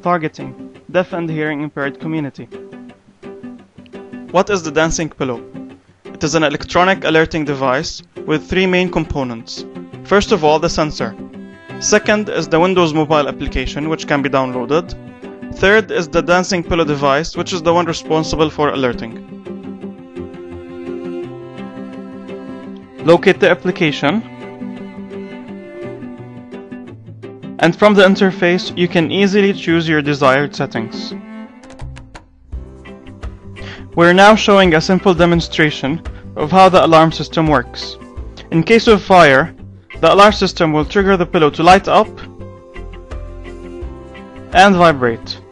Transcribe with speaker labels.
Speaker 1: targeting deaf and hearing impaired community. What is the Dancing Pillow? It is an electronic alerting device with three main components. First of all, the sensor. Second is the Windows mobile application, which can be downloaded. Third is the Dancing Pillow device, which is the one responsible for alerting. Locate the application, and from the interface you can easily choose your desired settings. We're now showing a simple demonstration of how the alarm system works. In case of fire, the alarm system will trigger the pillow to light up and vibrate.